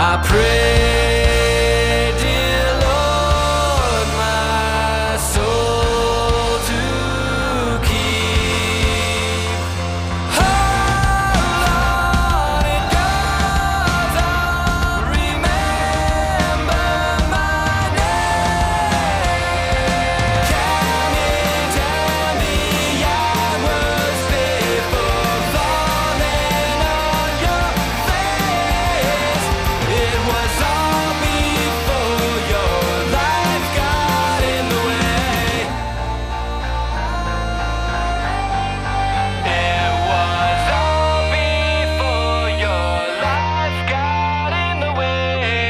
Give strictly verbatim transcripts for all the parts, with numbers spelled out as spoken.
pray, dear Lord, my soul to keep. Hold on, it goes on. Remember my name. Can you tell me I was faithful, falling on your face? It was all before your life got in the way. It was all before your life got in the way.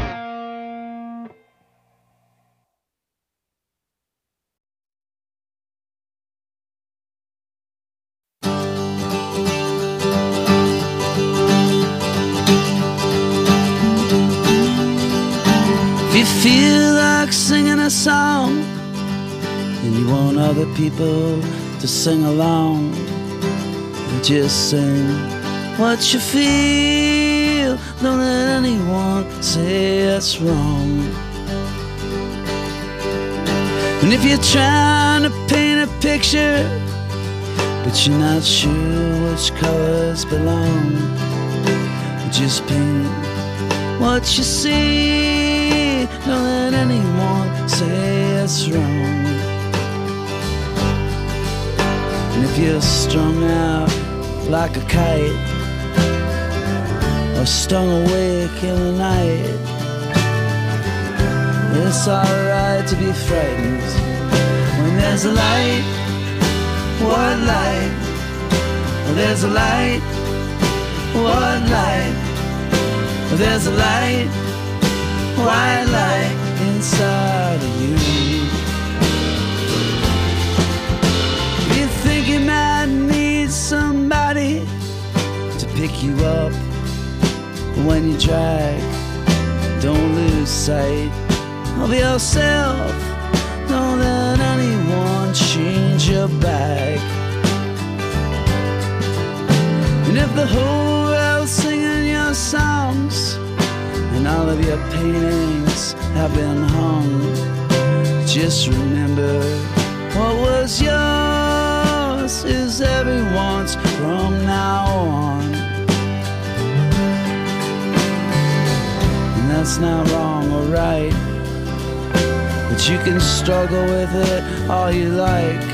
If you feel like singing a song and you want other people to sing along, just sing what you feel. Don't let anyone say it's wrong. And if you're trying to paint a picture but you're not sure which colors belong, just paint what you see. Don't let anyone say it's wrong. And if you're strung out like a kite or stung awake in the night, it's alright to be frightened when there's a light. What light? There's a light. What light? There's a light. White light inside of you. You think you might need somebody to pick you up when you drag. Don't lose sight of yourself. Don't let anyone change your bag. And if the whole world's singing your songs and all of your paintings have been hung, just remember what was yours is everyone's from now on. And that's not wrong or right, but you can struggle with it all you like.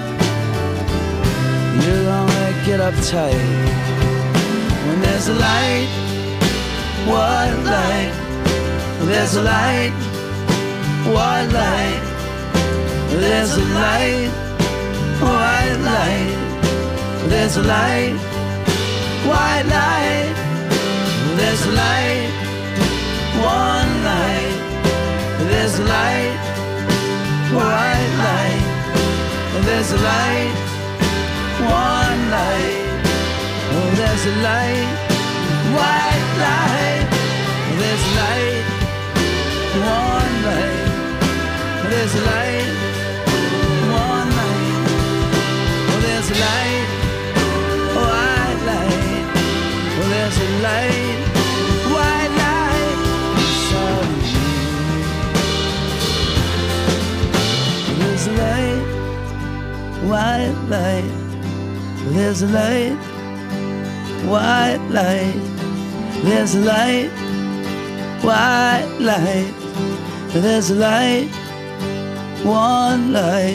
You'll only get uptight when there's a light. What light? There's a light. What light? There's a light. White light. There's a light. White light. There's a light. One light. There's a light. White light. There's a light. One light. Oh, there's a light. White light. There's a light. One light. There's a light. One light. Oh, there's a light. White light. Oh, there's a light. White light inside of you. There's a light. White light. There's a light. White light. There's a light. White light. There's a light. One light.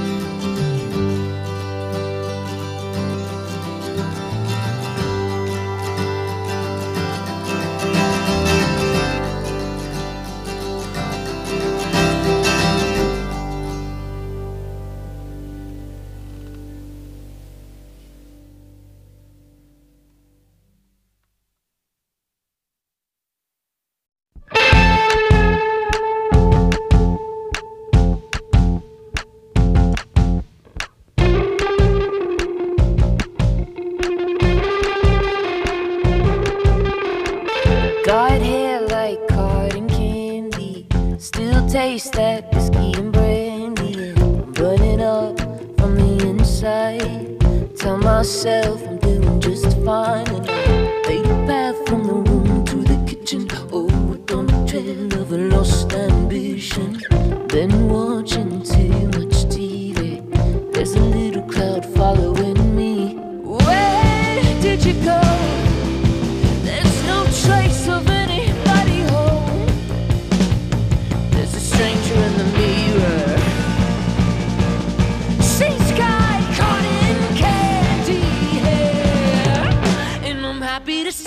Got hair like cotton candy, still taste that whiskey and brandy. I'm burning up from the inside. Tell myself I'm doing just fine, and I made a path from the room to the kitchen. Oh,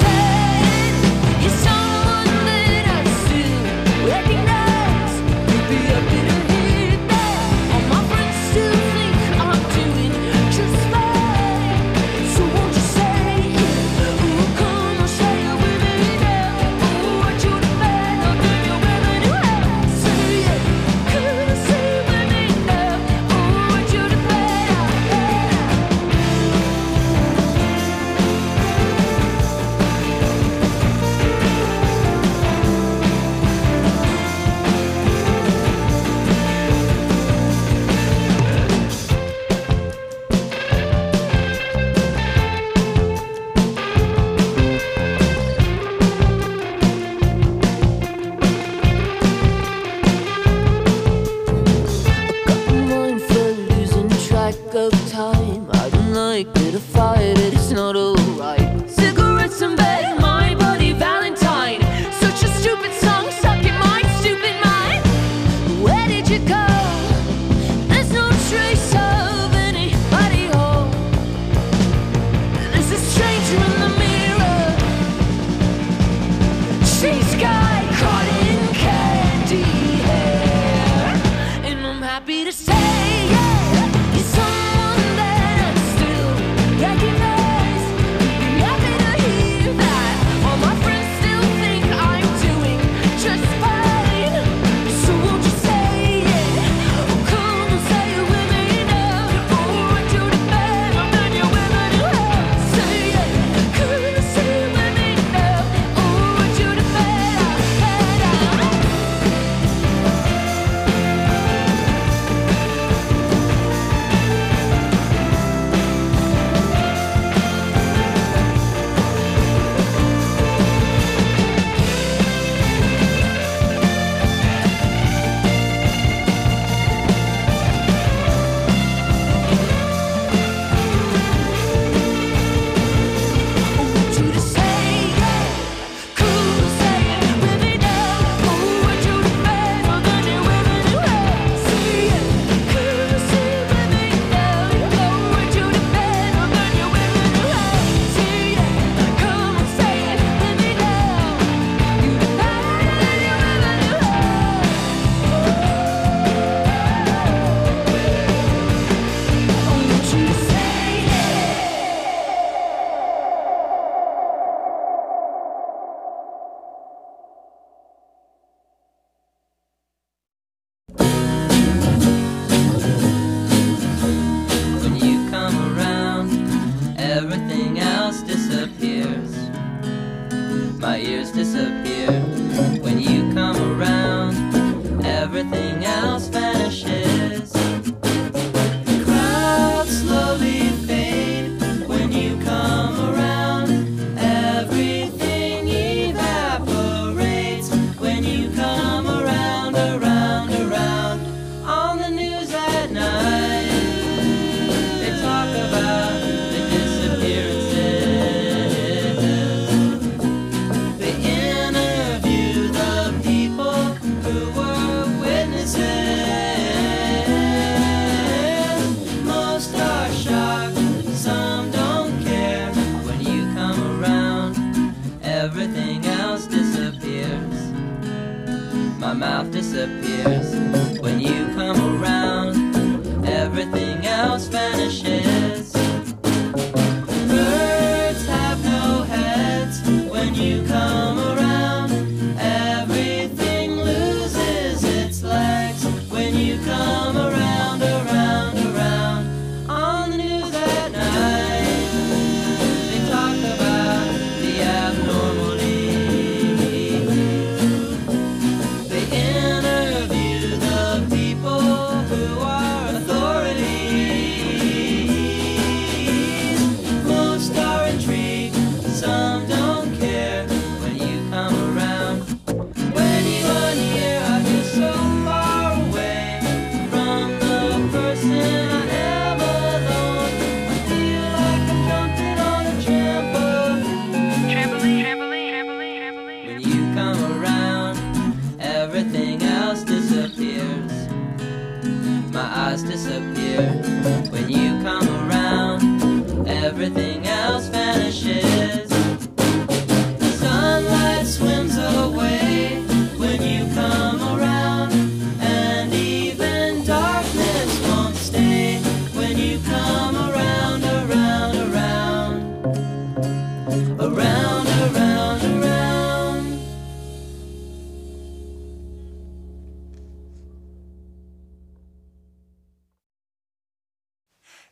everything else vanishes.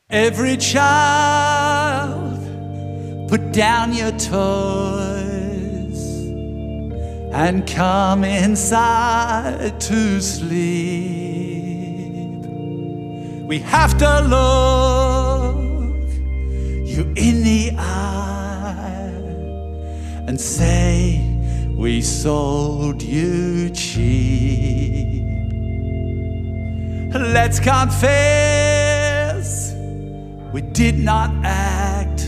Every child, put down your toys and come inside to sleep. We have to look you in the eye and say we sold you cheap. Let's confess we did not act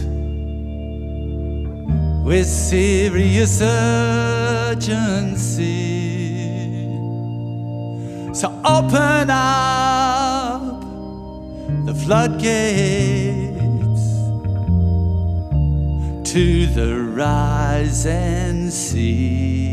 with serious urgency. So open up the floodgates to the rising sea.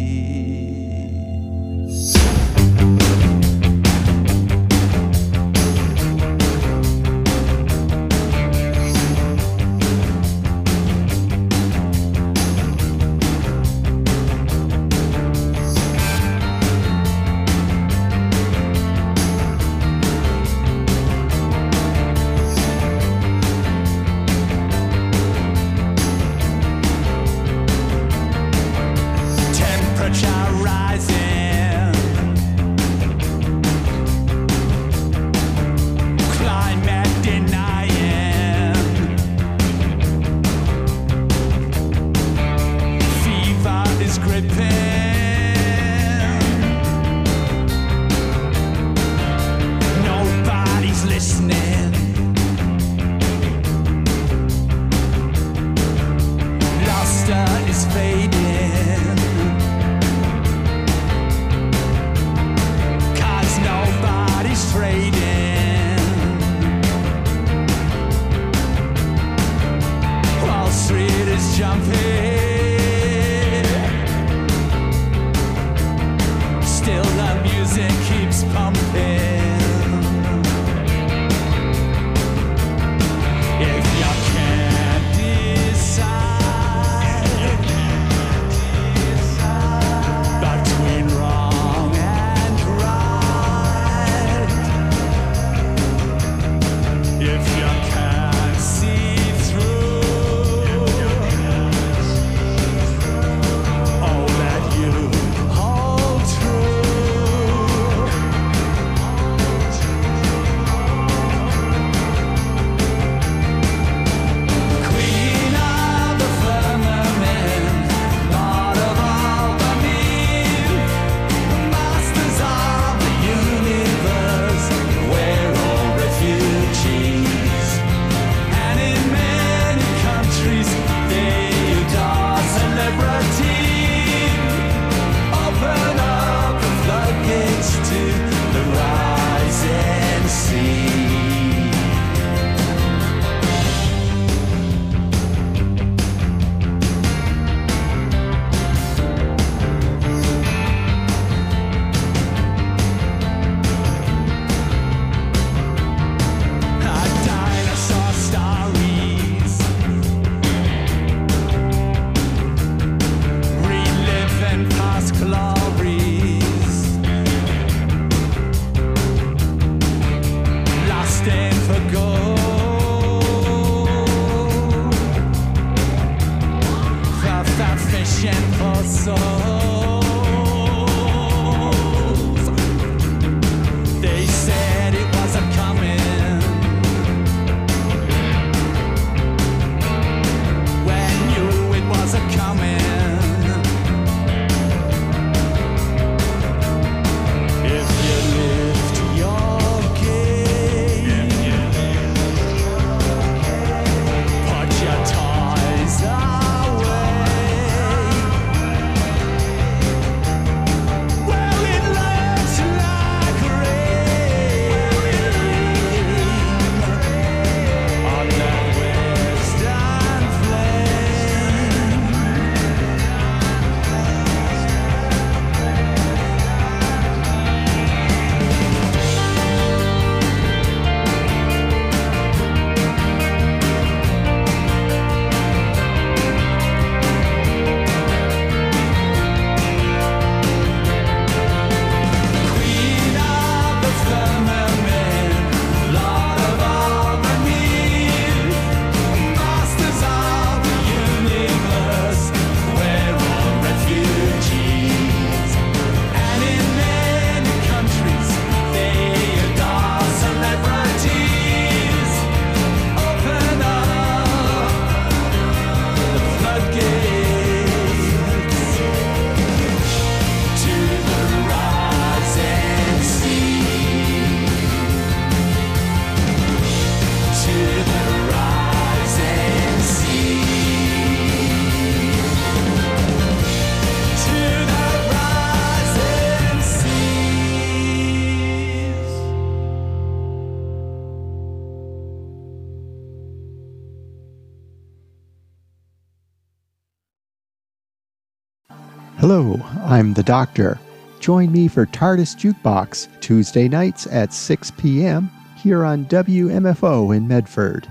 Hello, I'm the Doctor. Join me for TARDIS Jukebox, Tuesday nights at six p.m. here on W M F O in Medford.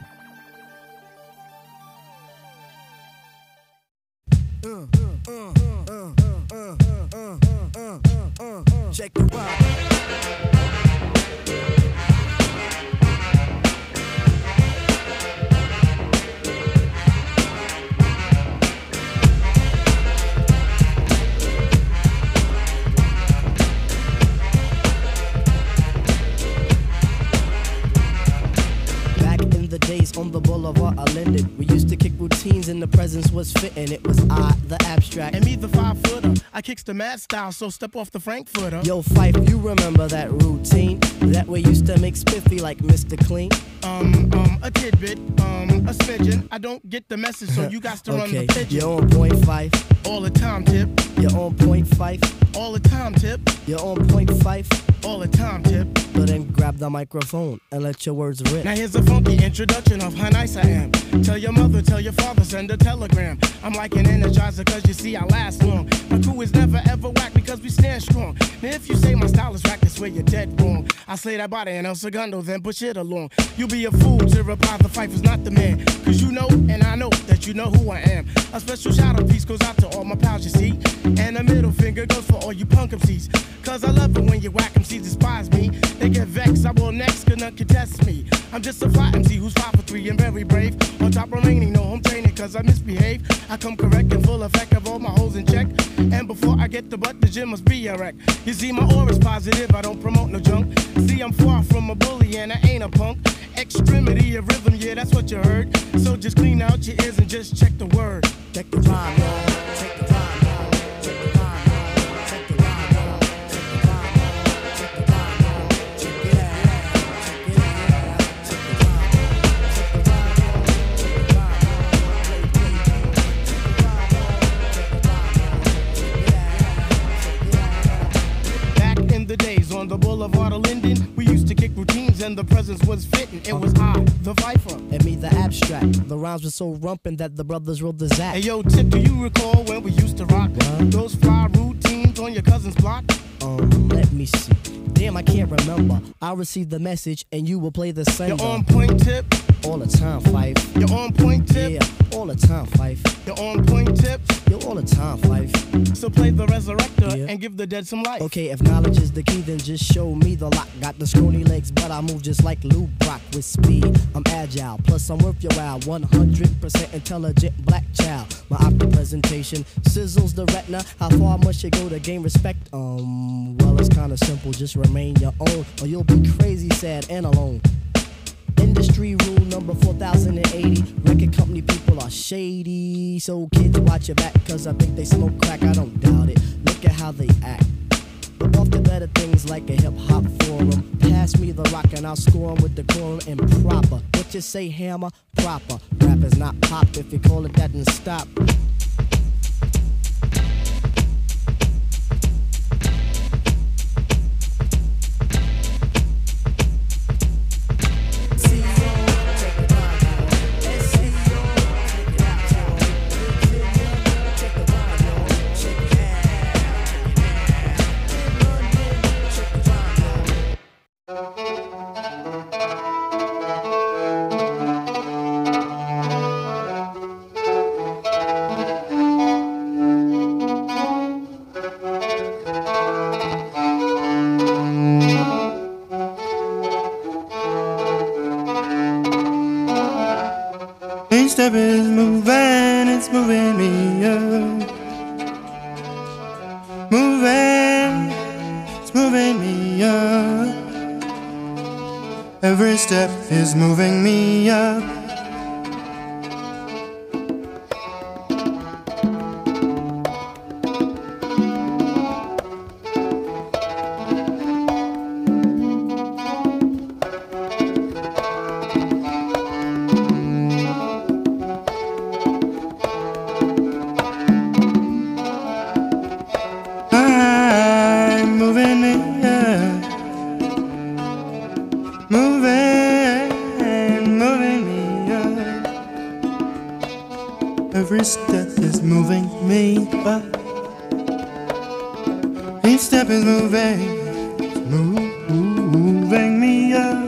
Check the ride. Days on the boulevard of Linden, we used to kick routines and the presence was fitting. It was I, the abstract, and me, the five footer. I kicks the mad style, so step off the Frankfurter. Yo, Fife, you remember that routine that we used to make spiffy like Mister Clean? Um, um, a tidbit, um, a smidgen. I don't get the message, so you got to okay. run the pigeon. You're on point five. All the time, tip. You're on point five. All the time, tip. You're on point five. All the time, tip. So then grab the microphone and let your words rip. Now here's a funky introduction of how nice I am. Tell your mother, tell your father, send a telegram. I'm like an energizer cause you see I last long. My crew is never ever whack because we stand strong. Now if you say my style is whack, that's where you're dead wrong. I slay that body and El Segundo, then push it along. You'll be a fool to reply the Fife is not the man. Cause you know and I know that you know who I am. A special shout out piece goes out to all my pals you see. And a middle finger goes for all you punk M Cs. Cause I love it when you whack M Cs despise me. They get vexed, I will next, cause none can test me. I'm just a fly M C who's five for three and very brave. On top remaining, no home training cause I misbehave. I come correct and full effect of all my holes in check. And before I get the butt, the gym must be a wreck. You see my aura's positive, I don't promote no junk. See I'm far from a bully and I ain't a punk. Extremity of rhythm, yeah that's what you heard. So just clean out your ears and just check the word. Check the rhyme, y'all. Check the rhyme, y'all. Check the rhyme, y'all. Check the rhyme, y'all. Check the rhyme, y'all. Check the rhyme, y'all. Check it out. Check it out. Check the rhyme, y'all. Check the rhyme, y'all. Check the rhyme, y'all. Play, play, play. Check the rhyme, y'all. Check the rhyme, y'all. Check it out. Check it out. Back in the days on the boulevard of Linden, we used to kick routines and the presence was fitting. It was I, the Viper. And me, the abstract. The rhymes were so rumpin' that the brothers wrote the Zach. Hey yo, Tip, do you recall when we used to rock What? those fly routines on your cousin's block? Um, let me see. Damn, I can't remember. I'll receive the message and you will play the sender. You're on point, Tip. All the time, Fife. You're on point, Tip. Yeah, all the time, Fife. You're on point, Tip. Yo, all the time, Fife. So play the resurrector Yeah. and give the dead some life. Okay, if knowledge is the key, then just show me the lock. Got the scrawny legs, but I move just like Lou Brock with speed. I'm agile, plus I'm worth your while. one hundred percent intelligent black child. My optic presentation sizzles the retina. How far must you go to gain respect? Um, well, it's kinda simple. Just remain your own, or you'll be crazy, sad, and alone. Industry rule number four thousand eighty. Record company people are shady. So kids watch your back, cause I think they smoke crack. I don't doubt it. Look at how they act. But off the better things like a hip hop forum. Pass me the rock and I'll score 'em with the quorum and proper. What you say, hammer? Proper. Rap is not pop. If you call it that, then stop. Each step is moving, it's moving me up. Moving, it's moving me up. Every step is moving me up. I'm moving me up. Moving, moving me Each step is moving, moving me up,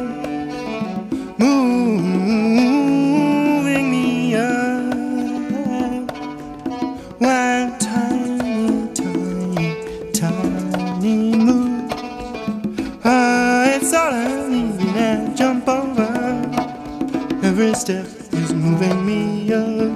moving me up. One tiny, tiny, tiny move. Ah, it's all I need and jump over. Every step is moving me up.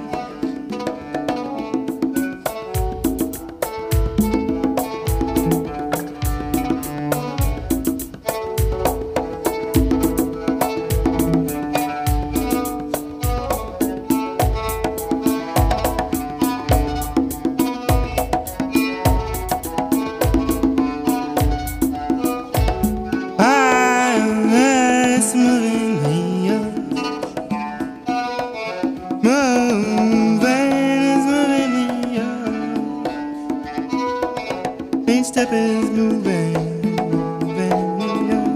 Step is moving, moving me up.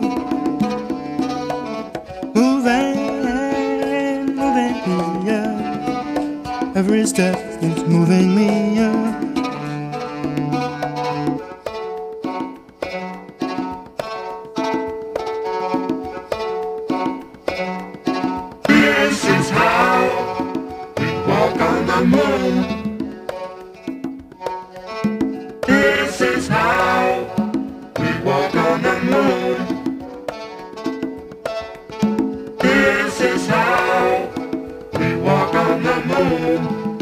Moving, moving me up. Every step is moving me up. This is how we walk on the moon. This is how we walk on the moon. This is how we walk on the moon.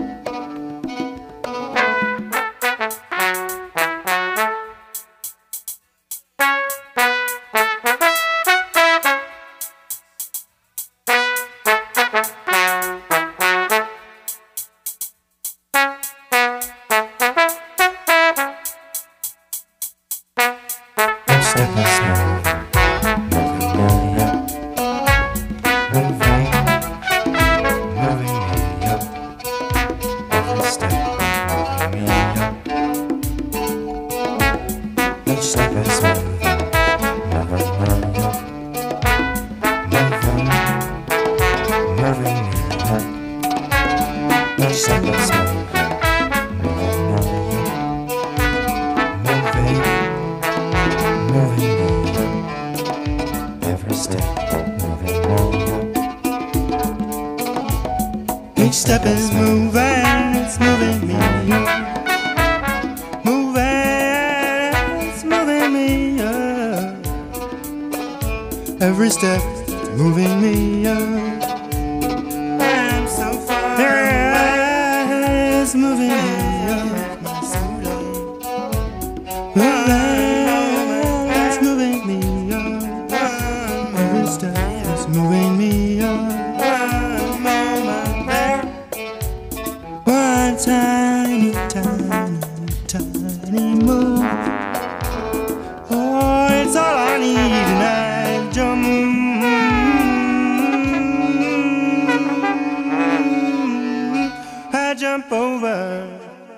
Each step is moving, it's moving me up. Moving, it's moving me up. Every step is moving me up. I'm so far away. It's moving me up. Moving, it's moving me up. Every step is moving me up. One tiny, tiny, tiny move. Oh, it's all I need, and I jump. I jump over.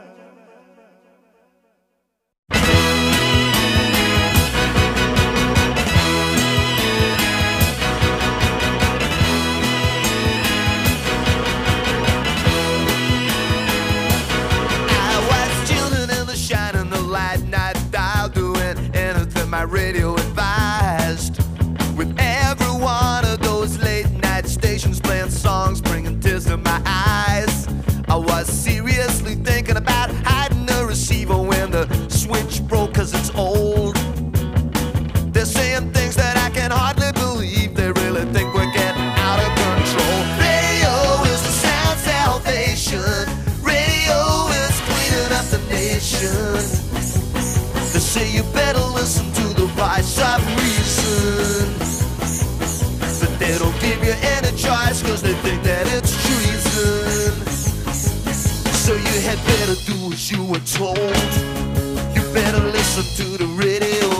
My radio advised, with every one of those late night stations playing songs bringing tears to my eyes. I was seriously thinking about hiding the receiver when the switch broke, cause it's old. They're saying things that I can hardly believe. They really think we're getting out of control. Radio is the sound salvation. Radio is cleaning up the nation. They say you better listen to the voice of reason, but they don't give you any choice, cause they think that it's treason. So you had better do as you were told. You better listen to the radio.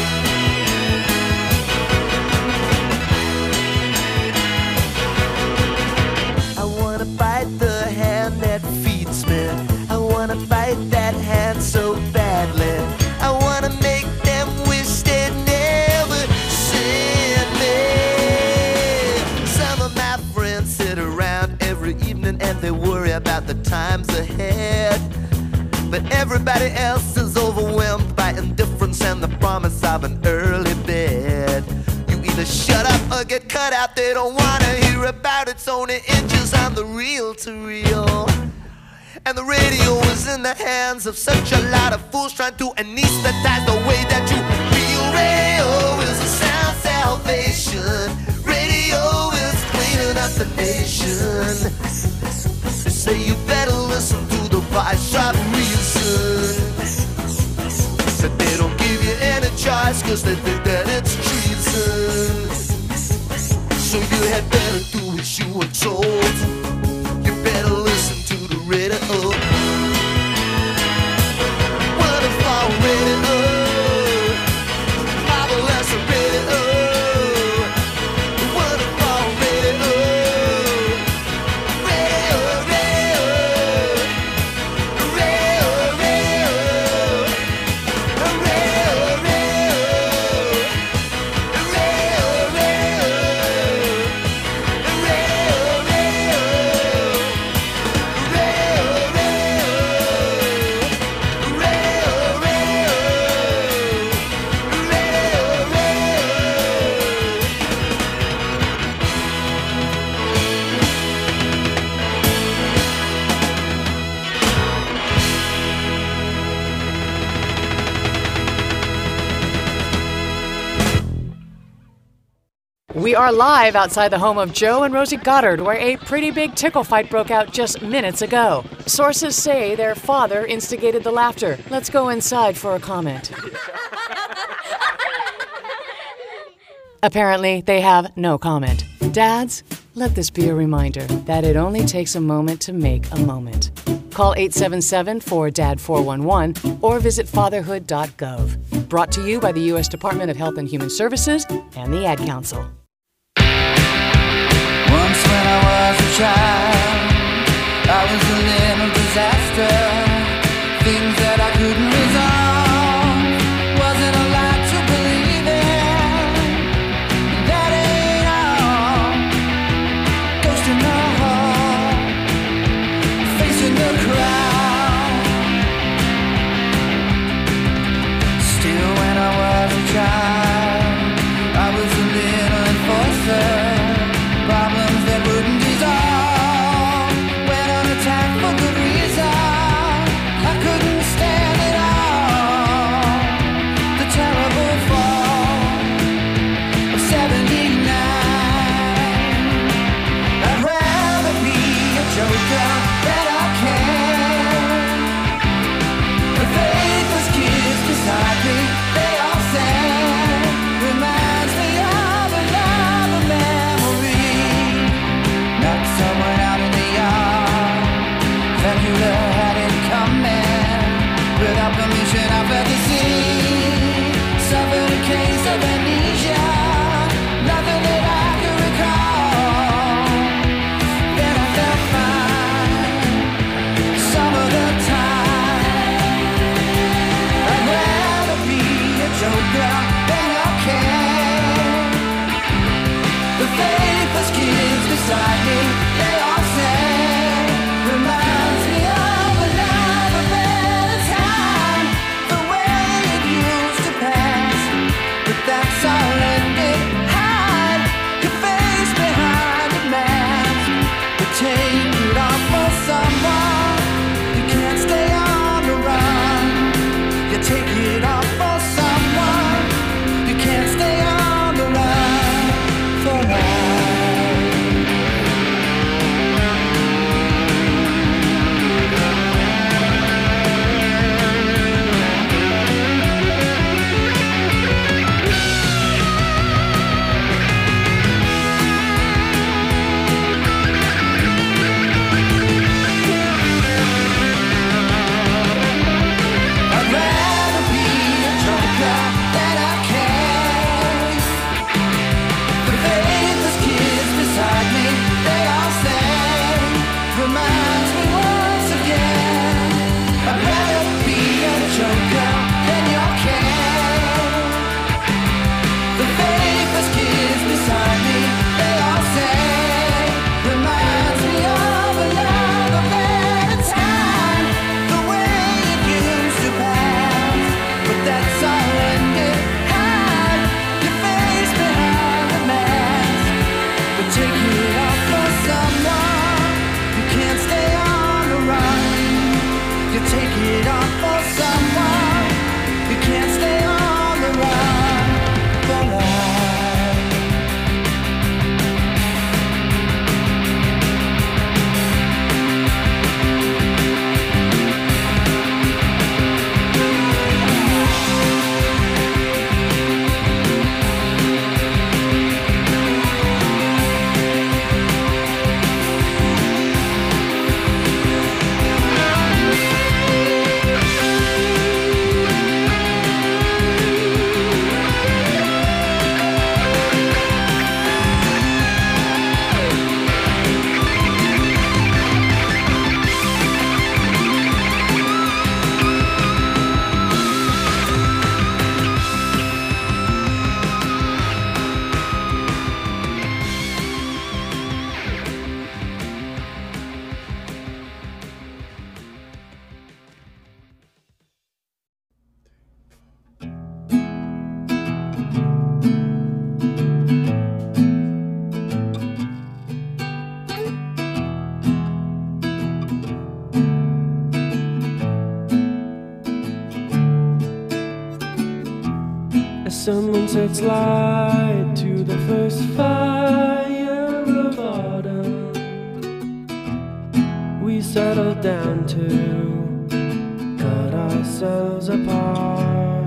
I wanna bite the hand that feeds me. I wanna bite that hand so badly. I wanna make them wish they'd never seen me. Some of my friends sit around every evening and they worry about the times ahead, but everybody else is overwhelmed by indifference of an early bed. You either shut up or get cut out. They don't wanna hear about it. It's only inches on the reel to reel. And the radio is in the hands of such a lot of fools trying to anesthetize the way that you feel. Radio is a sound salvation. Radio is cleaning up the nation. They say you better listen to the voice of reason. But they don't give you any choice cause they think that it's treason. So you had better do as you were told. You better listen to the radio. Wonderful radio. Marvelous radio. Wonderful radio. Radio, radio. Radio, radio. Radio, radio. Radio, radio. We are live outside the home of Joe and Rosie Goddard, where a pretty big tickle fight broke out just minutes ago. Sources say their father instigated the laughter. Let's go inside for a comment. Apparently, they have no comment. Dads, let this be a reminder that it only takes a moment to make a moment. Call eight seven seven, four D A D, four one one or visit fatherhood dot gov. Brought to you by the U S Department of Health and Human Services and the Ad Council. Once when I was a child, I was a little disaster. Things that I couldn't resolve, wasn't a lot to believe in. That ain't all. Ghost in the hall, facing the crowd. Still when I was a child, I was a little enforcer. Problems that wouldn't dissolve, went on attack for good reason. I couldn't stand it all. The terrible fall of seventy-nine. I'd rather be a joker than I can. The faithless kids beside me, they all sang. Reminds me of another memory. Not someone out in the yard. Dracula had it coming. Without permission, I felt the scene. Suffered a case of amnesia. Nothing that I could recall. Then I felt fine some of the time. I'd rather be a joker than I can. The faithless kids beside me, they all sang. Reminds me of another better time. The way it used to pass. But that's all ended. Hide your face behind a mask. But take it off for someone. You can't stay on the run. You take it off for someone. You can't stay on the run for long. I'd rather be Someone sets light to the first fire of autumn. We settle down to cut ourselves apart.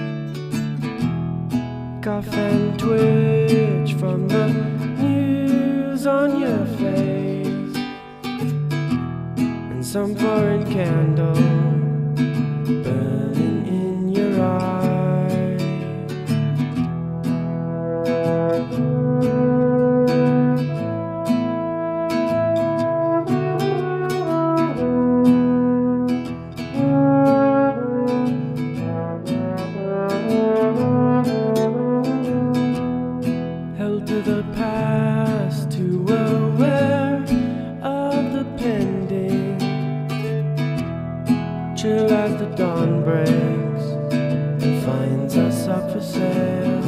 Cough and twitch from the news on your face, and some foreign candle burning in your eyes. Held to the past, too aware of the pending. Chill as the dawn breaks and finds us up for sale.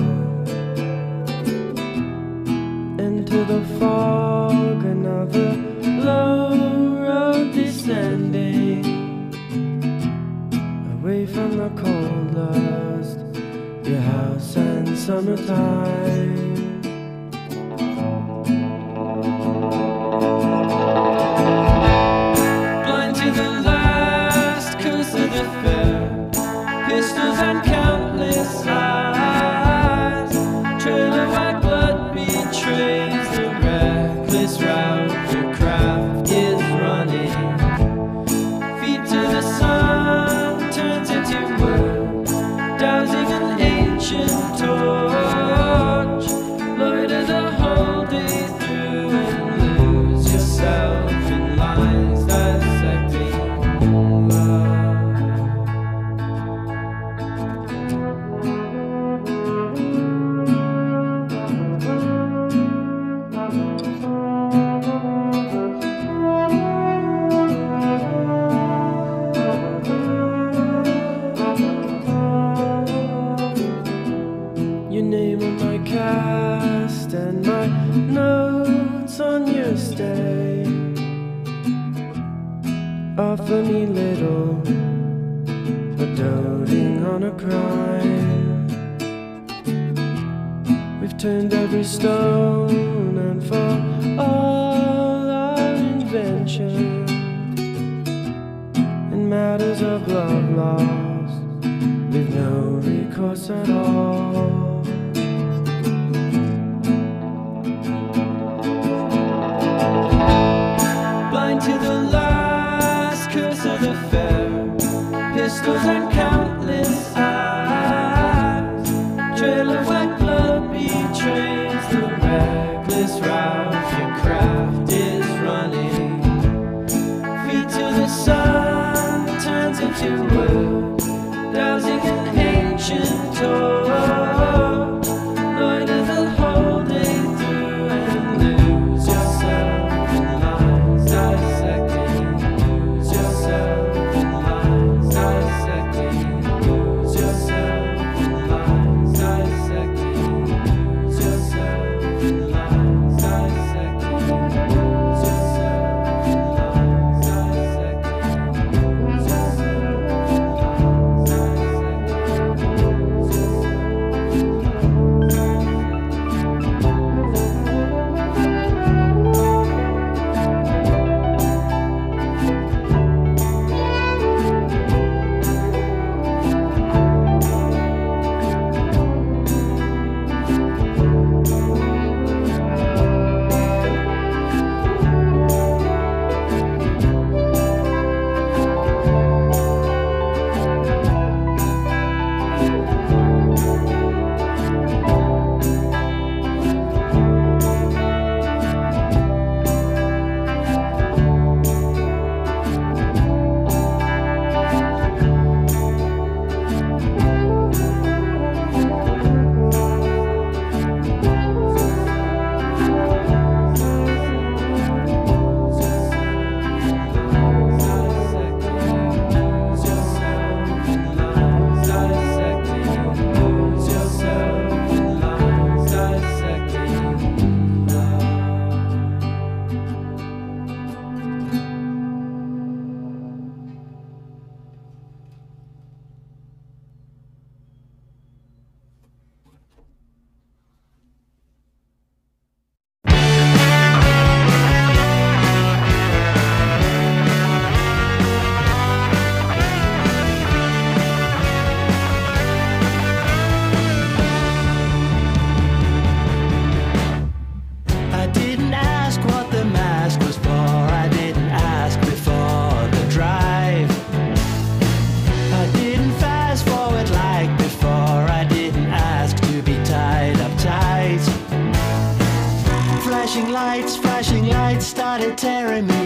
Into the fog, another low road descending, away from the cold lust, your house and summertime. Blind to the last curse of the fair, pistols and countless eyes, trail of white blood betrays the reckless route your craft is running. Feet to the sun turns into wood, dousing an ancient torch. Loiter the whole day through and lose yourself in lines dissecting love. Your name on my cast and my notes on your stay offer me little, but doting on a crime. We've turned every stone, and for all our invention in matters of love lost, we've no recourse at all. Blind to the last curse of the fair, pistols and countless eyes, trail of white blood betrays the reckless route your craft is running. Feet to the sun turns into wood, dousing an ancient torch.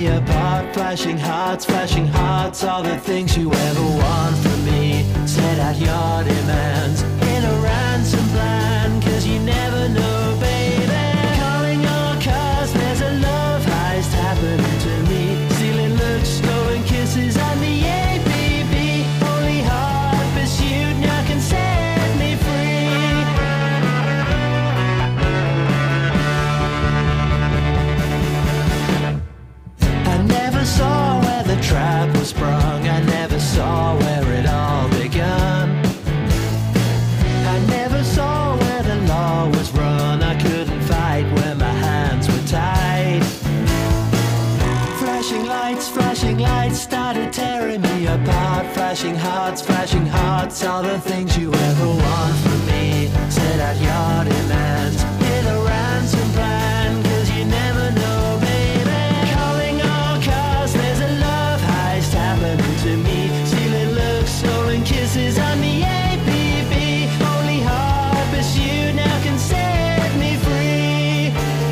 me apart. Flashing hearts, flashing hearts, all the things you ever want from me. Set out your demands in a ransom plan, cause you never know, baby. Calling all cars, there's a love heist happening to me. Stealing looks, stolen kisses, and the A B B. Only hard pursuit now can set me free. I never saw where the trap was sprung. I never saw where it all begun. I never saw where the law was run. I couldn't fight when my hands were tied. Flashing lights, flashing lights started tearing me apart. Flashing hearts, flashing hearts, all the things you ever want from me. Set out your demands in a ransom plan, cause you never know, baby. Calling all cars, there's a love heist happening to me. Stealing looks, stolen kisses, I'm the A B B. Only hard pursuit now can set me free.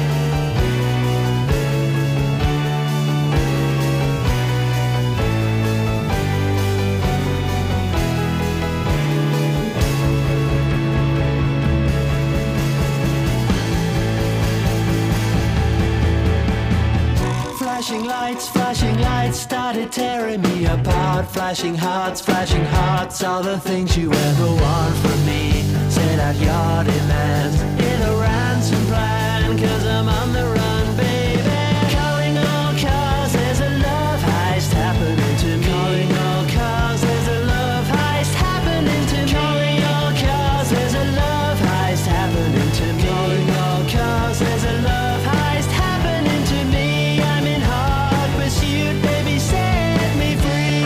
Flashing lights, flashing lights started tearing me apart. Flashing hearts, flashing hearts, all the things you ever want from me. Set out your demands in a ransom plan, cause I'm on the run, baby. Calling all cars, there's a love heist happening to me. Calling all cars, there's a love heist happening to me. Calling all cars, there's a love heist happening to me. Calling all cars, there's a love heist happening to me. I'm in hard pursuit, baby, set me free.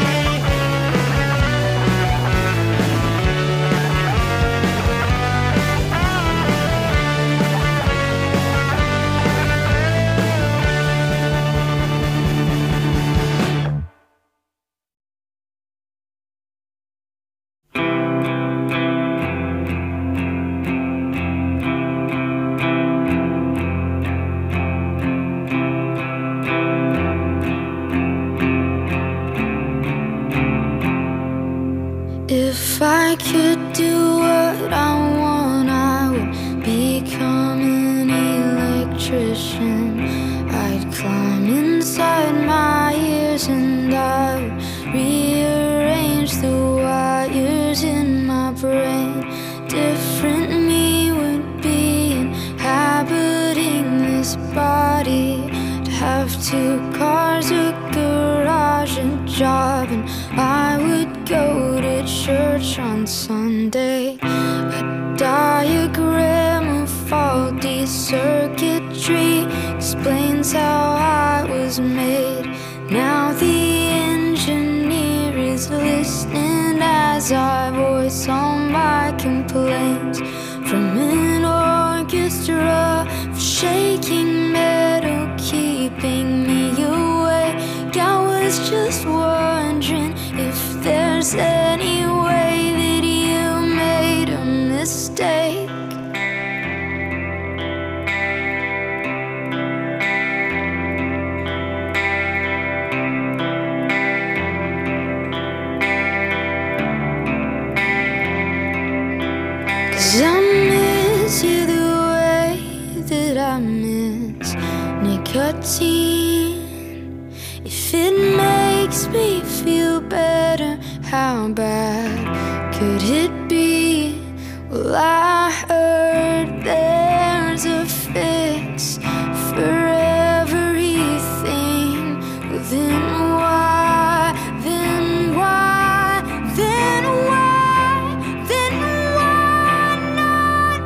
If I could do what I want, I would become an electrician. I'd climb inside my ears and I would rearrange the wires in my brain. Different me would be inhabiting this body. To have two cars, a garage, a job, and I would go to church on Sunday. A diagram of faulty circuitry explains how I was made. Now the engineer is listening as I voice all my complaints. From an orchestra of shaking metal keeping me awake, I was just wondering if there's any way that you made a mistake. Cause I miss you the way that I miss nicotine. If it makes me feel better, how bad could it be? Well, I heard there's a fix for everything. Well, then why, then why, then why, then why not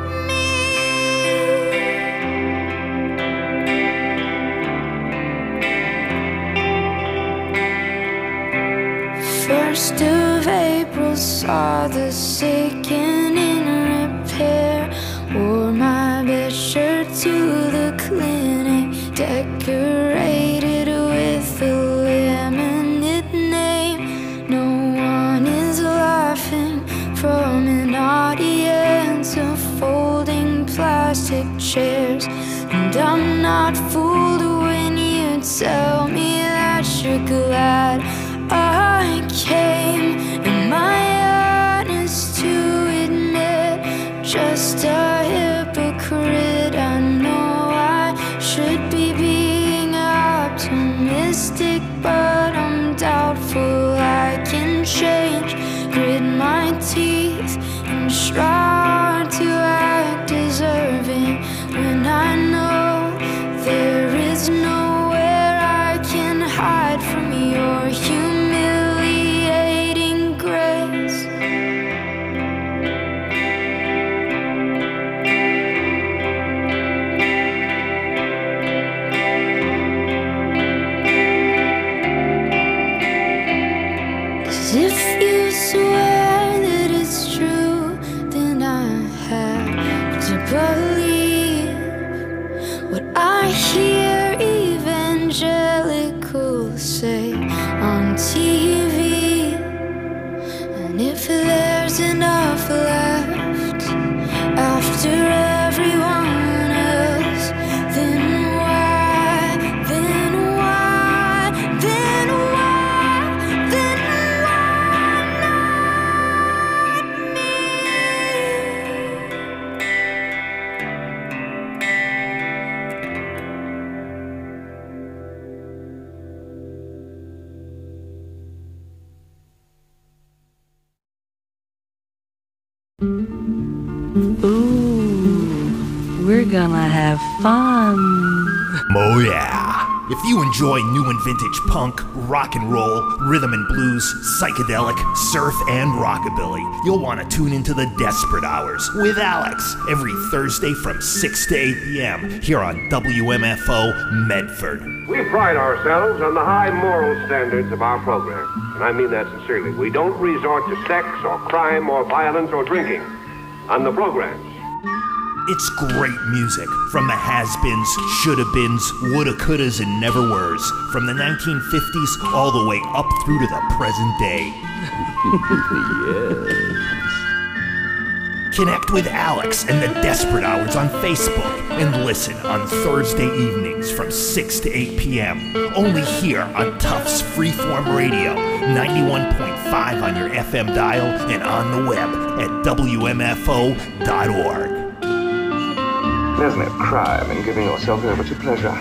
me? First of April saw the sick and in repair. Wore my best shirt to the clinic, decorated with a laminate name. No one is laughing from an audience of folding plastic chairs. And I'm not fooled when you tell me that you're glad I came. Am I honest to admit, just a hypocrite? I know I should be being optimistic, but I'm doubtful I can change. Grit my teeth and try to act deserving when I know there is nowhere I can hide from your humiliating grace. Cause if you swear that it's true, then I have to believe what I hear evangelicals say on T V. And if there's enough left after everyone else, then why, then why, then why, then why not me? Ooh, we're gonna have fun. Oh yeah. If you enjoy new and vintage punk, rock and roll, rhythm and blues, psychedelic, surf, and rockabilly, you'll want to tune into the Desperate Hours with Alex every Thursday from six to eight p.m. here on W M F O Medford. We pride ourselves on the high moral standards of our program, and I mean that sincerely. We don't resort to sex or crime or violence or drinking on the programs. It's great music from the has-beens, shoulda-beens, woulda, couldas, and never-weres, from the nineteen fifties all the way up through to the present day. Yes. Connect with Alex and the Desperate Hours on Facebook and listen on Thursday evenings from six to eight p.m. only here on Tufts Freeform Radio, ninety-one point five on your F M dial and on the web at W M F O dot org. There's no crime in giving yourself over to pleasure.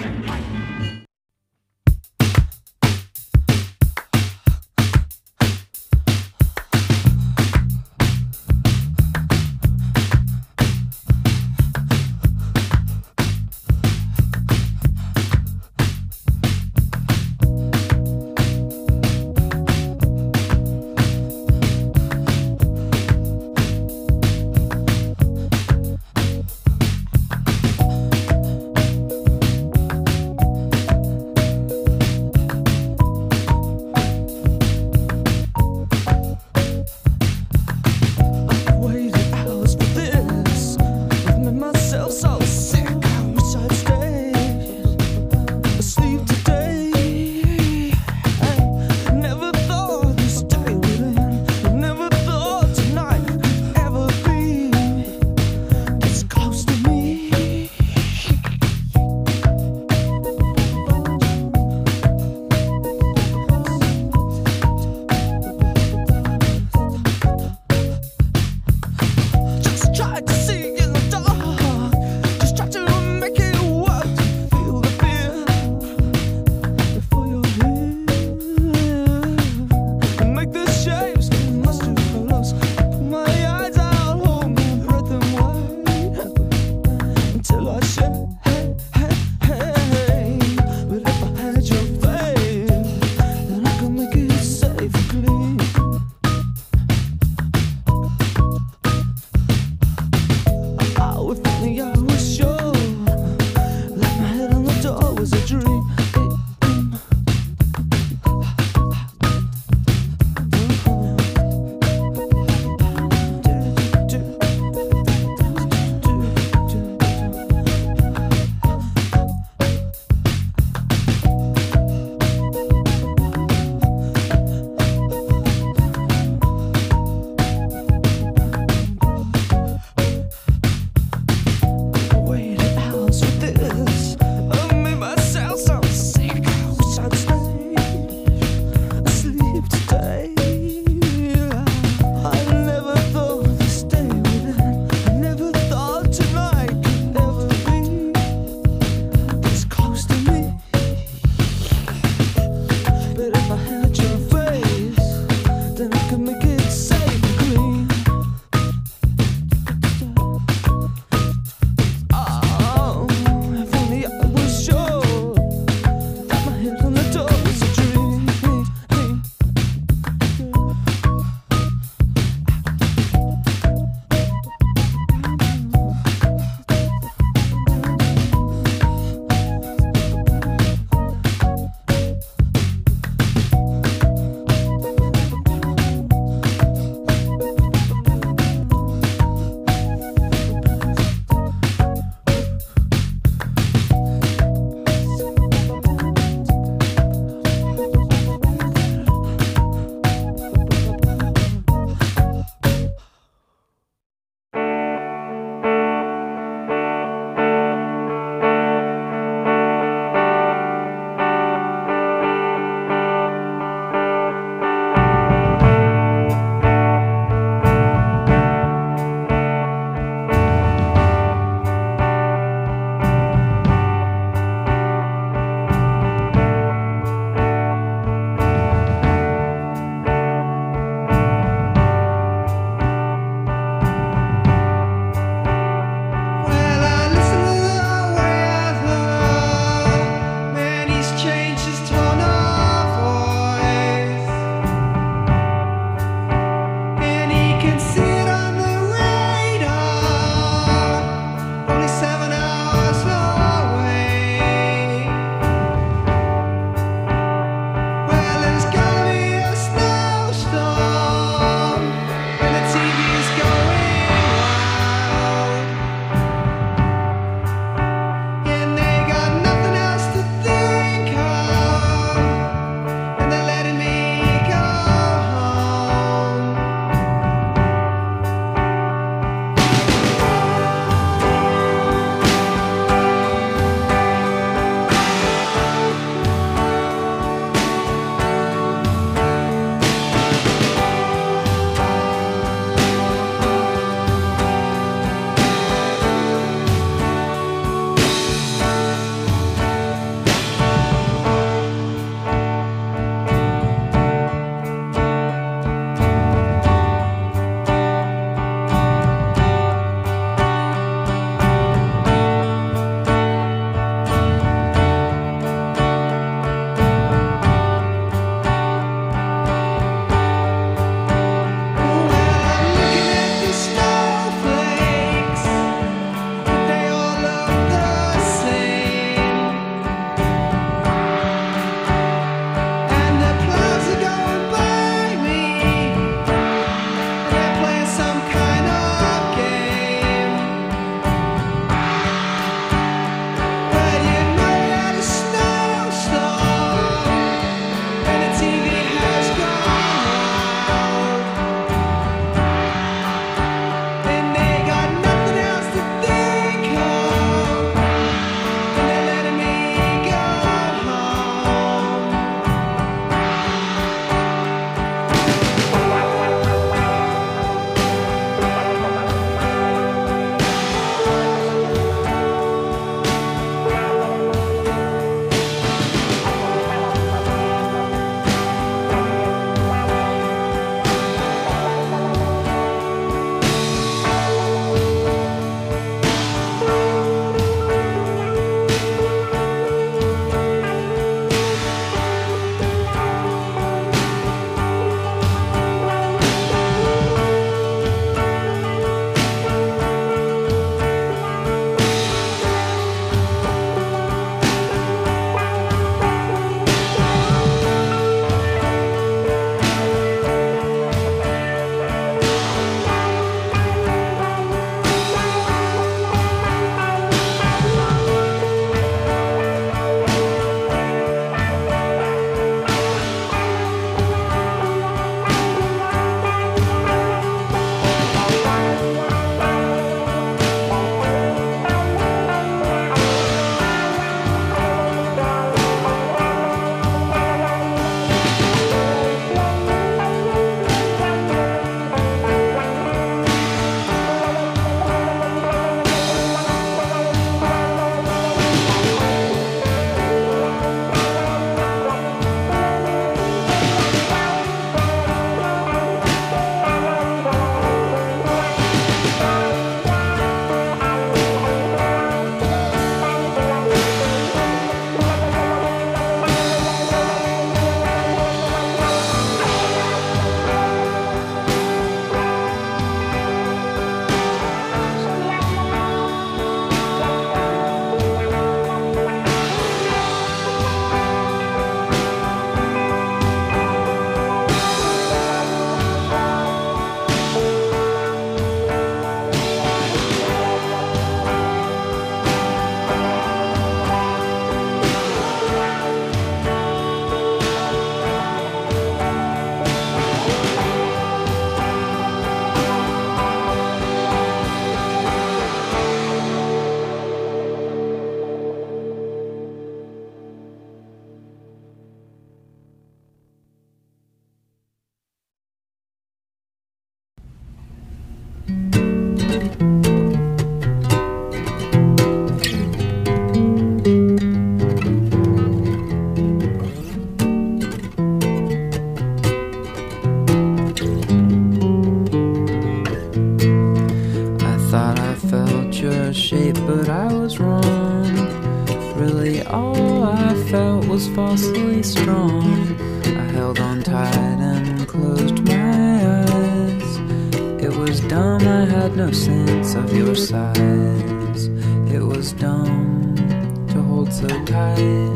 Shape, but I was wrong. Really, all I felt was falsely strong. I held on tight and closed my eyes. It was dumb, I had no sense of your size. It was dumb to hold so tight.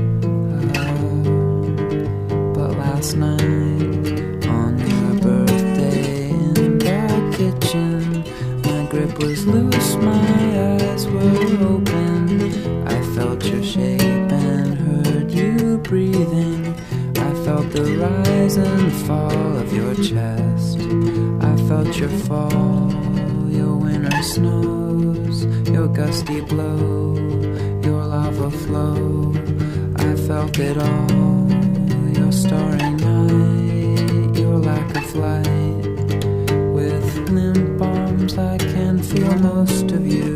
Oh, but last night, on your birthday in the kitchen, my grip was loose, my eyes were open. I felt your shape and heard you breathing. I felt the rise and fall of your chest. I felt your fall, your winter snows, your gusty blow, your lava flow. I felt it all, your starry night, your lack of light. With limp arms I can feel most of you.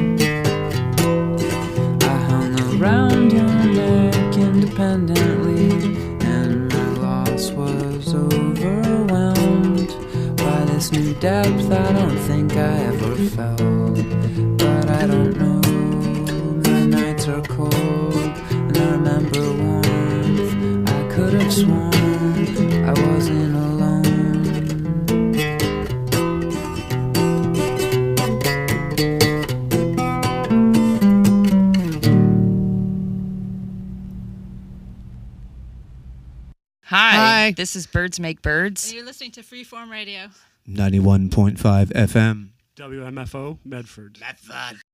I hung around your neck independently, and my loss was overwhelmed by this new depth I don't think I ever felt. But I don't know, my nights are cold, and I remember warmth. I could have sworn I wasn't alone. Hi, Hi. This is Birds Make Birds. And you're listening to Freeform Radio. ninety-one point five F M. W M F O, Medford. Medford.